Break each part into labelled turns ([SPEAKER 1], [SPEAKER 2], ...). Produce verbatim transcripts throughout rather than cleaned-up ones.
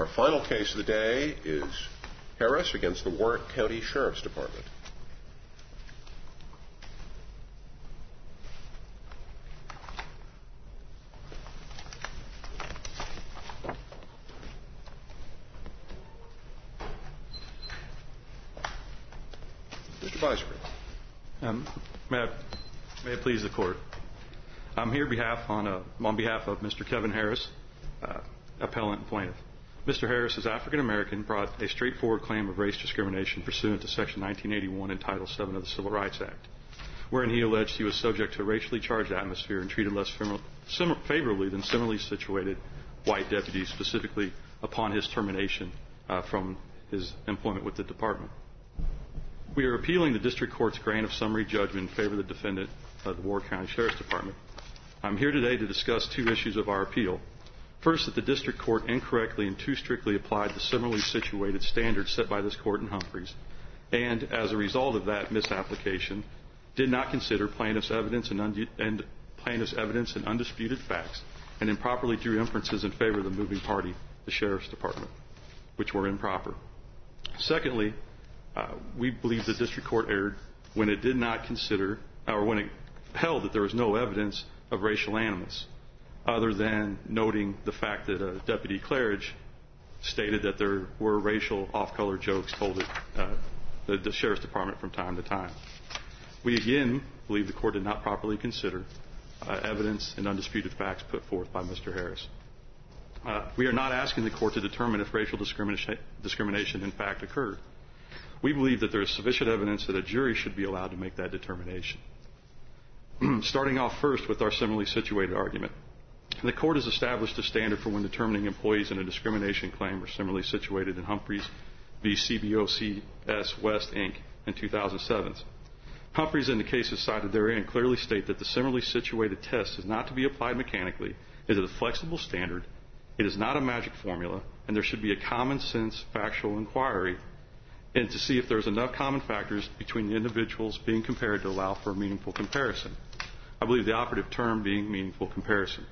[SPEAKER 1] Our final case of the day is Harris against the Warwick County Sheriff's Department. Mister Beiser.
[SPEAKER 2] Um, may, I, may it please the Court. I'm here behalf on, a, on behalf of Mister Kevin Harris, uh, appellant and plaintiff. Mister Harris is African American, brought a straightforward claim of race discrimination pursuant to Section nineteen eighty-one and Title seven of the Civil Rights Act, wherein he alleged he was subject to a racially charged atmosphere and treated less favorably than similarly situated white deputies, specifically upon his termination uh, from his employment with the department. We are appealing the district court's grant of summary judgment in favor of the defendant of the Warwick County Sheriff's Department. I'm here today to discuss two issues of our appeal. First, that the district court incorrectly and too strictly applied the similarly situated standards set by this court in Humphreys, and as a result of that misapplication, did not consider plaintiff's evidence and, und- and plaintiff's evidence and undisputed facts, and improperly drew inferences in favor of the moving party, the Sheriff's Department, which were improper. Secondly, uh, we believe the district court erred when it did not consider, or when it held that there was no evidence of racial animus, other than noting the fact that uh, Deputy Claridge stated that there were racial off-color jokes told at uh, the, the Sheriff's Department from time to time. We again believe the court did not properly consider uh, evidence and undisputed facts put forth by Mister Harris. Uh, we are not asking the court to determine if racial discrimination, discrimination in fact occurred. We believe that there is sufficient evidence that a jury should be allowed to make that determination. Starting off first with our similarly situated argument. The court has established a standard for when determining employees in a discrimination claim are similarly situated in Humphreys v. C B O C S West, Incorporated in two thousand seven. Humphreys and the cases cited therein clearly state that the similarly situated test is not to be applied mechanically. It is a flexible standard. It is not a magic formula, and there should be a common sense factual inquiry and to see if there's enough common factors between the individuals being compared to allow for a meaningful comparison. I believe the operative term being meaningful comparison.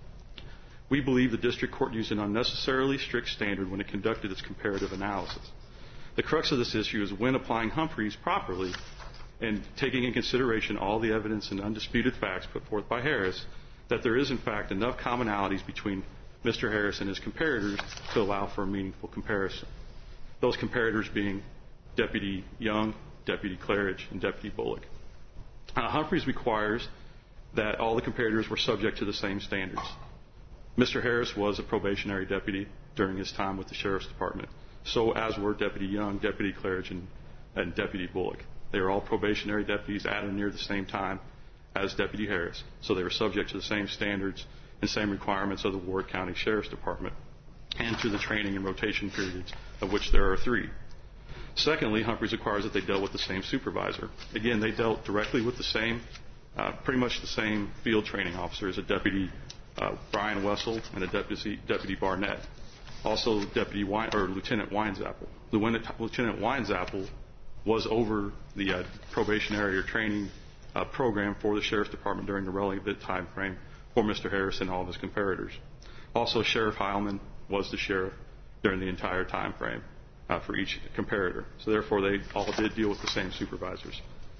[SPEAKER 2] We believe the district court used an unnecessarily strict standard when it conducted its comparative analysis. The crux of this issue is when applying Humphreys properly and taking in consideration all the evidence and undisputed facts put forth by Harris, that there is in fact enough commonalities between Mister Harris and his comparators to allow for a meaningful comparison. Those comparators being Deputy Young, Deputy Claridge, and Deputy Bullock. Uh, Humphreys requires that all the comparators were subject to the same standards. Mister Harris was a probationary deputy during his time with the Sheriff's Department, so as were Deputy Young, Deputy Claridge, and, and Deputy Bullock. They were all probationary deputies at or near the same time as Deputy Harris, so they were subject to the same standards and same requirements of the Warwick County Sheriff's Department and to the training and rotation periods, of which there are three. Secondly, Humphreys requires that they dealt with the same supervisor. Again, they dealt directly with the same, uh, pretty much the same field training officers, a Deputy uh, Brian Wessel and a Deputy, Deputy Barnett. Also, Deputy Wine, or Lieutenant Winesapple. Lieutenant Winesapple was over the uh, probationary or training uh, program for the Sheriff's Department during the relevant time frame for Mister Harris and all of his comparators. Also, Sheriff Heilman was the sheriff during the entire time frame uh, for each comparator. So therefore, they all did deal with the same supervisors.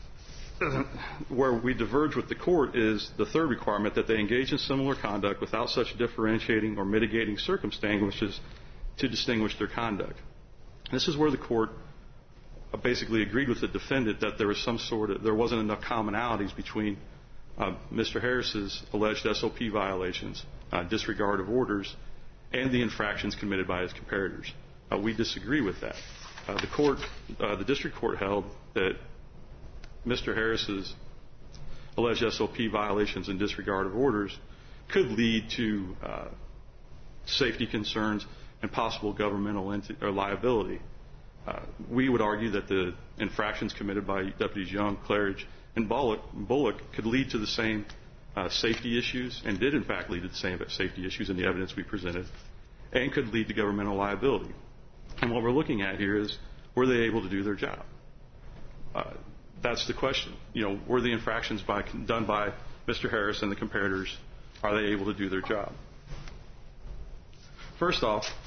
[SPEAKER 2] Where we diverge with the court is the third requirement, that they engage in similar conduct without such differentiating or mitigating circumstances to distinguish their conduct. This is where the court basically agreed with the defendant that there was some sort of, there wasn't enough commonalities between uh, Mister Harris's alleged S O P violations, uh, disregard of orders, and the infractions committed by his comparators. Uh, we disagree with that. Uh, the court, uh, the district court held that Mister Harris's alleged S O P violations and disregard of orders could lead to uh, safety concerns and possible governmental enti- or liability. Uh, we would argue that the infractions committed by Deputies Young, Claridge, and Bullock, Bullock could lead to the same uh, safety issues, and did in fact lead to the same safety issues in the evidence we presented, and could lead to governmental liability. And what we're looking at here is, were they able to do their job? Uh, that's the question. You know, were the infractions by, done by Mister Harris and the comparators, are they able to do their job? First off,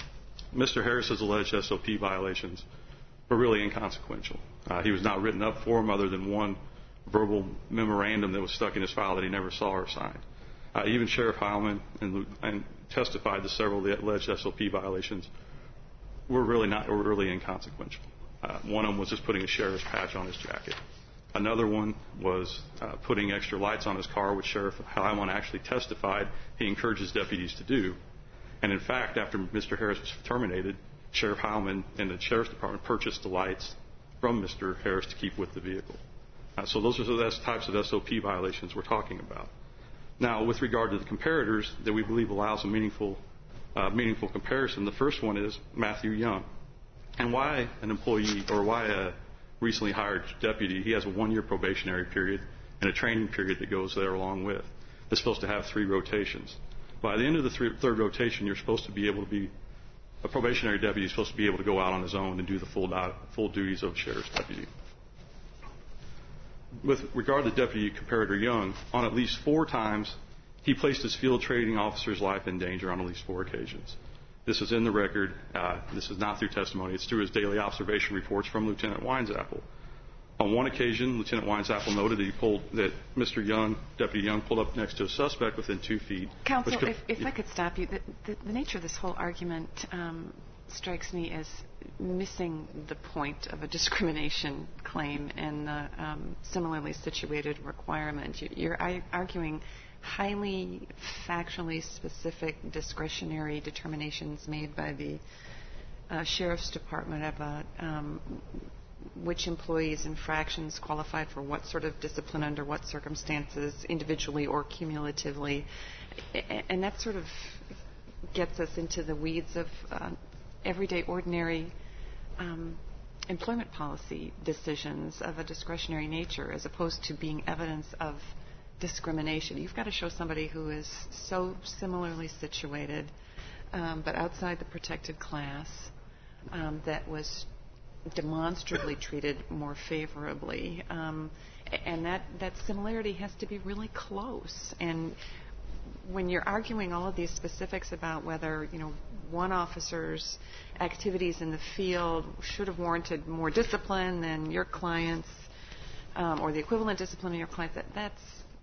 [SPEAKER 2] Mister Harris's alleged S O P violations were really inconsequential. Uh, he was not written up for them other than one verbal memorandum that was stuck in his file that he never saw or signed. Uh, even Sheriff Heilman and, and testified that several of the alleged S O P violations were really not were really inconsequential. Uh, one of them was just putting a sheriff's patch on his jacket. Another one was uh, putting extra lights on his car, which Sheriff Heilman actually testified he encouraged his deputies to do. And in fact, after Mister Harris was terminated, Sheriff Heilman and the Sheriff's Department purchased the lights from Mister Harris to keep with the vehicle. Uh, so those are the types of S O P violations we're talking about. Now, with regard to the comparators that we believe allows a meaningful, uh, meaningful comparison, the first one is Matthew Young. And why an employee or why a recently hired deputy, he has a one-year probationary period and a training period that goes there along with. It's supposed to have three rotations. By the end of the three, third rotation, you're supposed to be able to be, a probationary deputy is supposed to be able to go out on his own and do the full, full duties of a sheriff's deputy. With regard to Deputy Comparator Young, on at least four times, he placed his field training officer's life in danger on at least four occasions. This is in the record. Uh, this is not through testimony. It's through his daily observation reports from Lieutenant Winesapple. On one occasion, Lieutenant Winesapple noted that he pulled that Mister Young, Deputy Young, pulled up next to a suspect within two feet.
[SPEAKER 3] Counsel,
[SPEAKER 2] could,
[SPEAKER 3] if, if I could stop you, the, the, the nature of this whole argument um, strikes me as missing the point of a discrimination claim and the um, similarly situated requirement. You're arguing highly factually specific discretionary determinations made by the uh, Sheriff's Department about um, which employees' infractions qualified for what sort of discipline under what circumstances, individually or cumulatively. And that sort of gets us into the weeds of uh, everyday, ordinary um, employment policy decisions of a discretionary nature as opposed to being evidence of discrimination. You've got to show somebody who is so similarly situated um, but outside the protected class um, that was demonstrably treated more favorably. Um, and that, that similarity has to be really close. And when you're arguing all of these specifics about whether, you know, one officer's activities in the field should have warranted more discipline than your client's, um, or the equivalent discipline of your client, that, that's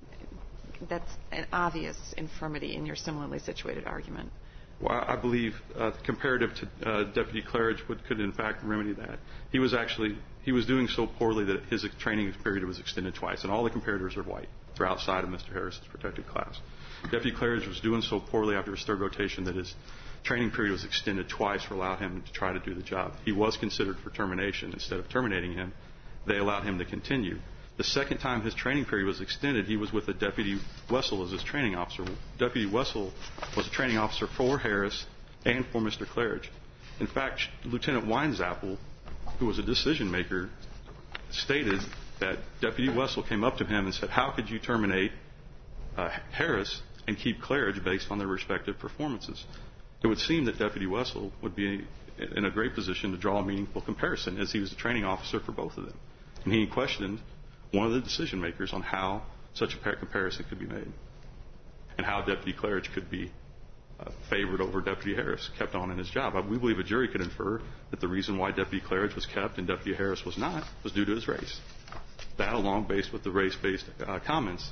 [SPEAKER 3] that's an obvious infirmity in your similarly situated argument.
[SPEAKER 2] Well, I believe uh, comparative to uh, Deputy Claridge would, could in fact remedy that. He was actually he was doing so poorly that his training period was extended twice, and all the comparators are white. They're outside of Mister Harris's protected class. Deputy Claridge was doing so poorly after his third rotation that his training period was extended twice to allow him to try to do the job. He was considered for termination. Instead of terminating him, they allowed him to continue. The second time his training period was extended, he was with a Deputy Wessel as his training officer. Deputy Wessel was a training officer for Harris and for Mister Claridge. In fact, Lieutenant Winesapple, who was a decision maker, stated that Deputy Wessel came up to him and said, "How could you terminate uh, Harris and keep Claridge based on their respective performances?" It would seem that Deputy Wessel would be in a great position to draw a meaningful comparison, as he was the training officer for both of them. And he questioned one of the decision makers on how such a comparison could be made and how Deputy Claridge could be uh, favored over Deputy Harris, kept on in his job. We believe a jury could infer that the reason why Deputy Claridge was kept and Deputy Harris was not was due to his race. That, along based with the race-based uh, comments.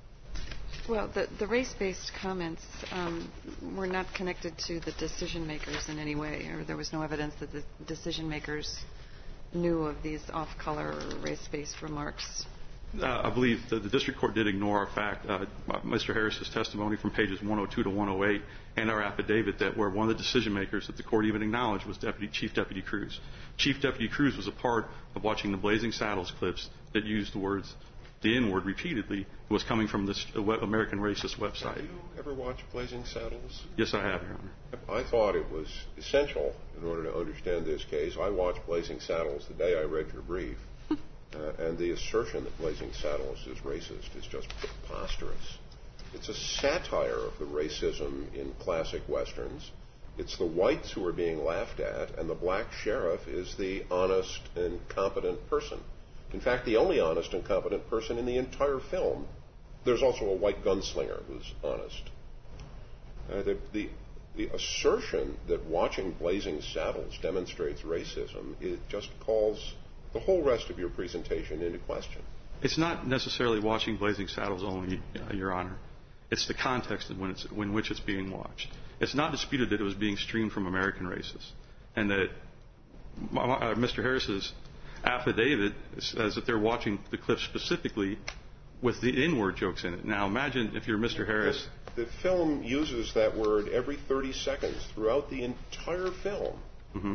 [SPEAKER 3] Well, the, the race-based comments um, were not connected to the decision makers in any way, or there was no evidence that the decision makers knew of these off-color or race-based remarks.
[SPEAKER 2] Uh, I believe that the district court did ignore our fact, uh, Mister Harris's testimony from pages one oh two to one oh eight, and our affidavit that where one of the decision makers that the court even acknowledged was Deputy Chief Deputy Cruz. Chief Deputy Cruz was a part of watching the Blazing Saddles clips that used the words, the N-word repeatedly. It was coming from this American Racist website.
[SPEAKER 1] Have you ever watched Blazing Saddles?
[SPEAKER 2] Yes, I have, Your Honor.
[SPEAKER 1] I thought it was essential in order to understand this case. I watched Blazing Saddles the day I read your brief. Uh, and the assertion that Blazing Saddles is racist is just preposterous. It's a satire of the racism in classic Westerns. It's the whites who are being laughed at, and the black sheriff is the honest and competent person. In fact, the only honest and competent person in the entire film. There's also a white gunslinger who's honest. Uh, the, the, the assertion that watching Blazing Saddles demonstrates racism, it just calls the whole rest of your presentation into question.
[SPEAKER 2] It's not necessarily watching Blazing Saddles only, uh, Your Honor. It's the context in, when it's, in which it's being watched. It's not disputed that it was being streamed from American Races, and that uh, Mister Harris's affidavit says that they're watching the clip specifically with the N-word jokes in it. Now, imagine if you're Mister Harris.
[SPEAKER 1] The, the film uses that word every thirty seconds throughout the entire film.
[SPEAKER 2] Mm-hmm.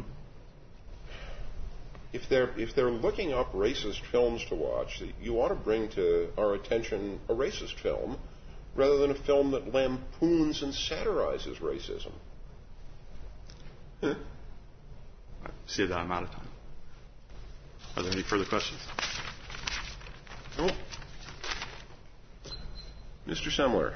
[SPEAKER 1] If they're if they're looking up racist films to watch, you ought to bring to our attention a racist film rather than a film that lampoons and satirizes racism. Huh?
[SPEAKER 2] I see that I'm out of time. Are there any further questions?
[SPEAKER 1] No. Mister Semler.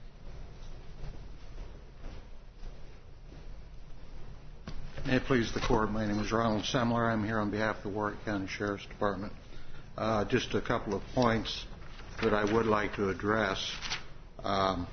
[SPEAKER 4] May it please the Court, my name is Ronald Semler. I'm here on behalf of the Warwick County Sheriff's Department. Uh, just a couple of points that I would like to address. Um,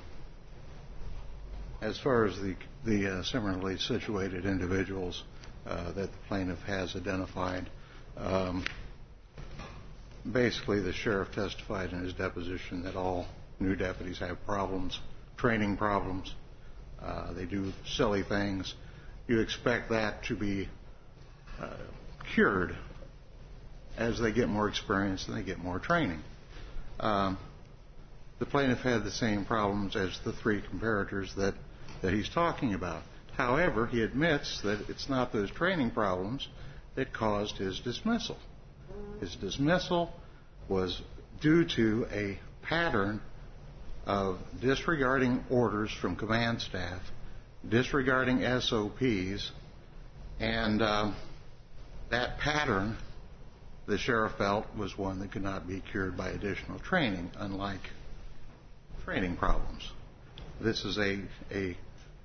[SPEAKER 4] as far as the, the uh, similarly situated individuals uh, that the plaintiff has identified, um, basically the sheriff testified in his deposition that all new deputies have problems, training problems. Uh, they do silly things. You expect that to be uh, cured as they get more experience and they get more training. Um, the plaintiff had the same problems as the three comparators that, that he's talking about. However, he admits that it's not those training problems that caused his dismissal. His dismissal was due to a pattern of disregarding orders from command staff, disregarding S O Ps, and um, that pattern, the sheriff felt, was one that could not be cured by additional training, unlike training problems. This is a a,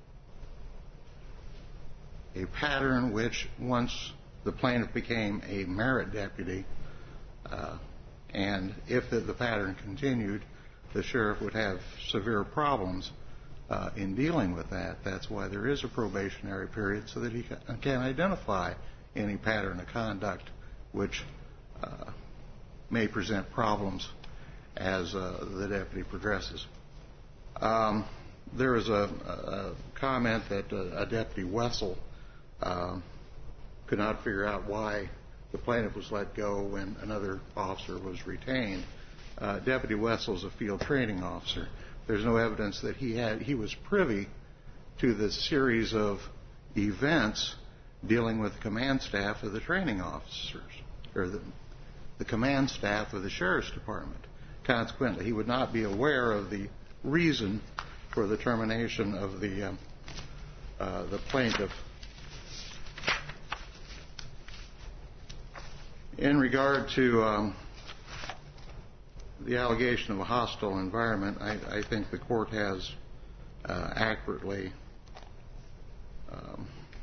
[SPEAKER 4] a pattern which, once the plaintiff became a merit deputy, uh, and if the, the pattern continued, the sheriff would have severe problems uh, in dealing with that. That's why there is a probationary period, so that he can identify any pattern of conduct which uh, may present problems as uh, the deputy progresses. Um, there is a, a comment that a, a Deputy Wessel uh, could not figure out why the plaintiff was let go when another officer was retained. Uh, Deputy Wessel is a field training officer. There's no evidence that he had he was privy to the series of events dealing with the command staff of the training officers, or the, the command staff of the sheriff's department. Consequently, he would not be aware of the reason for the termination of the um, uh, the plaintiff. In regard to um, the allegation of a hostile environment, I, I think the court has uh, accurately um,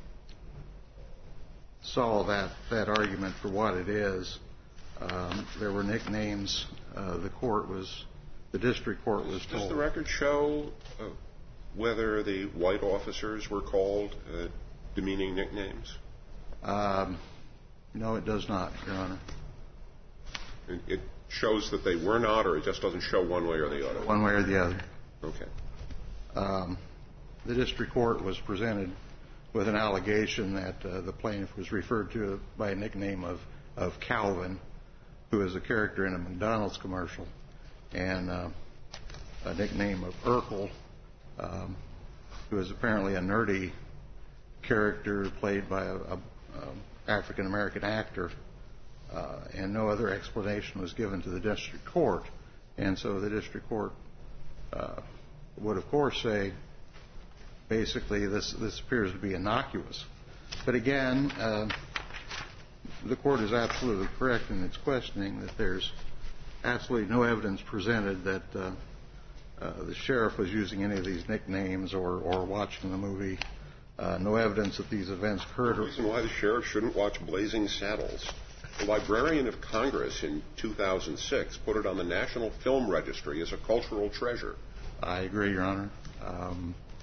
[SPEAKER 4] saw that, that argument for what it is. Um, there were nicknames. Uh, the court was, the district court was told.
[SPEAKER 1] Does the record show uh, whether the white officers were called uh, demeaning nicknames?
[SPEAKER 4] Um, no, it does not, Your Honor.
[SPEAKER 1] It, it shows that they were not, or it just doesn't show one way or the other?
[SPEAKER 4] One way or the other.
[SPEAKER 1] Okay.
[SPEAKER 4] Um, the district court was presented with an allegation that uh, the plaintiff was referred to by a nickname of, of Calvin, who is a character in a McDonald's commercial, and uh, a nickname of Urkel, um, who is apparently a nerdy character played by a, a, a African-American actor, uh, and no other explanation was given to the district court. And so the district court uh, would, of course, say, basically, this, this appears to be innocuous. But again, uh, the court is absolutely correct in its questioning that there's absolutely no evidence presented that uh, uh, the sheriff was using any of these nicknames or, or watching the movie. Uh, no evidence that these events occurred.
[SPEAKER 1] The reason why the sheriff shouldn't watch Blazing Saddles. The Librarian of Congress in two thousand six put it on the National Film Registry as a cultural treasure.
[SPEAKER 4] I agree, Your Honor. Um,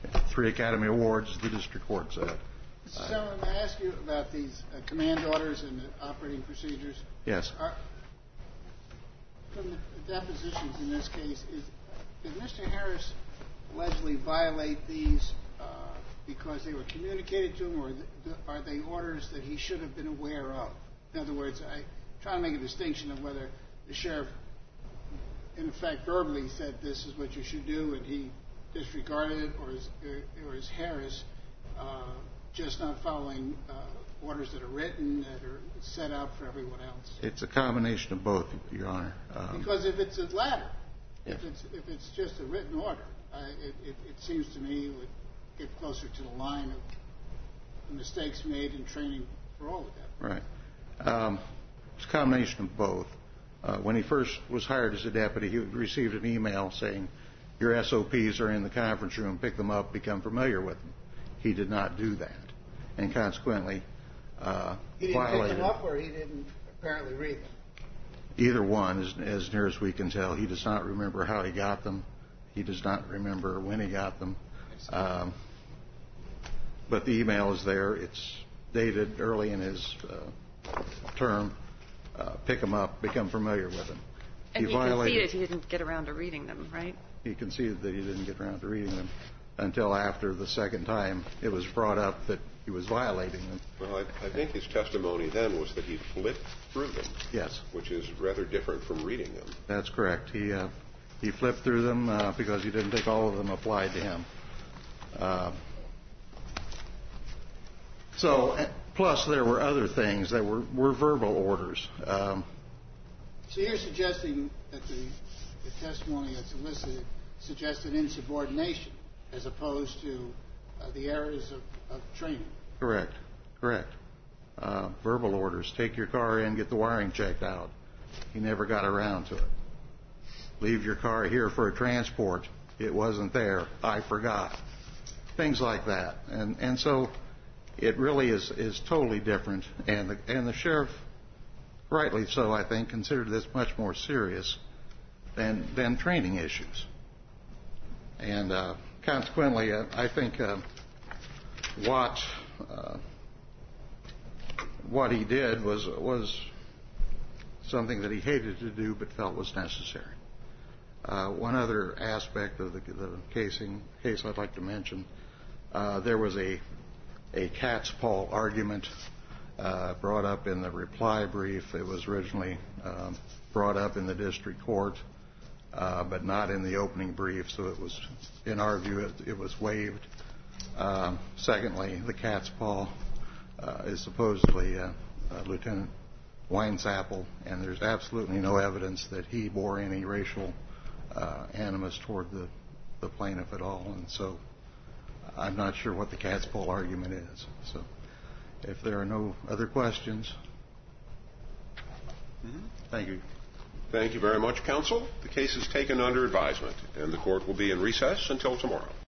[SPEAKER 4] Three Academy Awards, the district court said.
[SPEAKER 5] Mister Chairman, may I ask you about these uh, command orders and the operating procedures?
[SPEAKER 4] Yes.
[SPEAKER 5] Are, from the depositions in this case, is, did Mister Harris allegedly violate these uh, because they were communicated to him, or th- are they orders that he should have been aware of? In other words, I try to make a distinction of whether the sheriff, in effect, verbally said this is what you should do, and he disregarded it, or is, or is Harris uh, just not following uh, orders that are written, that are set out for everyone else?
[SPEAKER 4] It's a combination of both, Your Honor. Um,
[SPEAKER 5] because if it's a latter,
[SPEAKER 4] yes.
[SPEAKER 5] if it's if it's just a written order, I, it, it, it seems to me it would get closer to the line of mistakes made in training for all of that.
[SPEAKER 4] Right. Um, it's a combination of both. Uh, when he first was hired as a deputy, he received an email saying, your S O Ps are in the conference room, pick them up, become familiar with them. He did not do that, and consequently uh,
[SPEAKER 5] he didn't
[SPEAKER 4] violated.
[SPEAKER 5] pick them up, or he didn't apparently read them?
[SPEAKER 4] Either one, as, as near as we can tell. He does not remember how he got them. He does not remember when he got them. Um, but the email is there. It's dated early in his uh, term. Uh, pick them up, become familiar with them.
[SPEAKER 3] And
[SPEAKER 4] he
[SPEAKER 3] he
[SPEAKER 4] violated,
[SPEAKER 3] conceded he didn't get around to reading them, right?
[SPEAKER 4] He conceded that he didn't get around to reading them until after the second time it was brought up that he was violating them.
[SPEAKER 1] Well, I, I think his testimony then was that he flipped through them.
[SPEAKER 4] Yes.
[SPEAKER 1] Which is rather different from reading them.
[SPEAKER 4] That's correct. He uh, he flipped through them uh, because he didn't think all of them applied to him. Uh, so, plus there were other things that were, were verbal orders. Um,
[SPEAKER 5] so you're suggesting that the, the testimony that's elicited suggested insubordination as opposed to uh, the errors of, of training?
[SPEAKER 4] Correct. Correct. Uh, verbal orders. Take your car in, get the wiring checked out. He never got around to it. Leave your car here for a transport. It wasn't there. I forgot. Things like that. And and so it really is, is totally different. And the, and the sheriff, rightly so, I think, considered this much more serious than, than training issues. And uh, consequently, uh, I think uh, what uh, what he did was was something that he hated to do but felt was necessary. Uh, one other aspect of the, the casing, case I'd like to mention, uh, there was a a cat's paw argument uh, brought up in the reply brief. It was originally um, brought up in the district court, uh, but not in the opening brief, so it was, in our view, it, it was waived. Um, secondly, the cat's paw uh, is supposedly uh, uh, Lieutenant Weinsapple, and there's absolutely no evidence that he bore any racial uh, animus toward the, the plaintiff at all, and so I'm not sure what the cat's paw argument is. So if there are no other questions, mm-hmm. Thank you.
[SPEAKER 1] Thank you very much, counsel. The case is taken under advisement, and the court will be in recess until tomorrow.